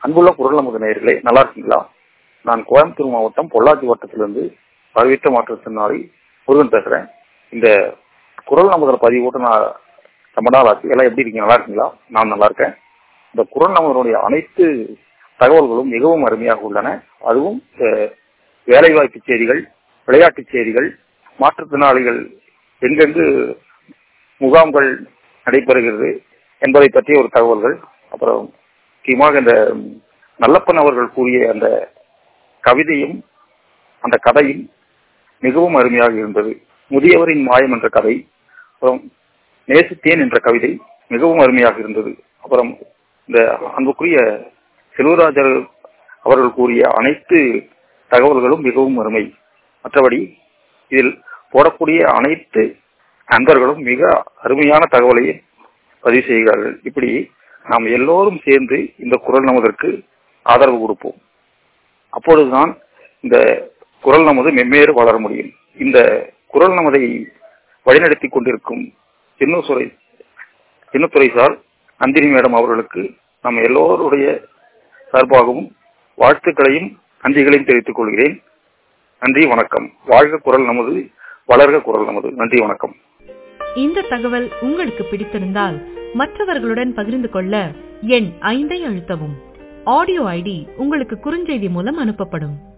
அன்புள்ள குரல் நமது நேயர்களே, நல்லா இருக்கீங்களா? நான் கோயம்புத்தூர் மாவட்டம் பொள்ளாச்சி வட்டத்திலிருந்து பார்வையற்ற மாற்றுத்திறனாளி முருகன் பேசுறேன். இந்த குரல் நமது பதிவோட்டு நான் ரொம்ப நாள் ஆச்சு. எல்லாம் எப்படி இருக்கீங்க? நல்லா இருக்கீங்களா? நான் நல்லா இருக்கேன். இந்த குரல் நமதனுடைய அனைத்து தகவல்களும் மிகவும் அருமையாக உள்ளன. அதுவும் வேலைவாய்ப்பு செய்திகள், விளையாட்டு செய்திகள், மாற்றுத்திறனாளிகள் எங்கெங்கு முகாம்கள் நடைபெறுகிறது என்பதை பற்றிய ஒரு தகவல்கள், அப்புறம் முக்கியமாக இந்த நல்லப்பன் அவர்கள் கூறிய அந்த கவிதையும் அந்த கதையும் மிகவும் அருமையாக இருந்தது. முதியவரின் மாயம் என்ற கதை, அப்புறம் நேசித்தேன் என்ற கவிதை மிகவும் அருமையாக இருந்தது. அப்புறம் இந்த அன்புக்குரிய செல்வராஜர் அவர்கள் கூறிய அனைத்து தகவல்களும் மிகவும் அருமை. மற்றபடி இதில் போடக்கூடிய அனைத்து நண்பர்களும் மிக அருமையான தகவலை பதிவு செய்கிறார்கள். இப்படி நாம் எல்லோரும் சேர்ந்து இந்த குரல் நமதற்கு ஆதரவு கொடுப்போம். அப்பொழுதுதான் இந்த குரல் நமது மென்மேறு வளர முடியும். இந்த குரல் நமதை வழிநடத்தி கொண்டிருக்கும் சின்னத்துறை சார், நந்தினி மேடம் அவர்களுக்கு நம்ம எல்லோருடைய சார்பாகவும் வாழ்த்துக்களையும் நன்றிகளையும் தெரிவித்துக் கொள்கிறேன். நன்றி, வணக்கம். வாழ்க குரல் நமது, வளர்க குரல் நமது. நன்றி, வணக்கம். இந்த தகவல் உங்களுக்கு பிடித்திருந்தால் மற்றவர்களுடன் பகிர்ந்து கொள்ள எண் 5 அழுத்தவும். ஆடியோ ஐடி உங்களுக்கு குறுஞ்செய்தி மூலம் அனுப்பப்படும்.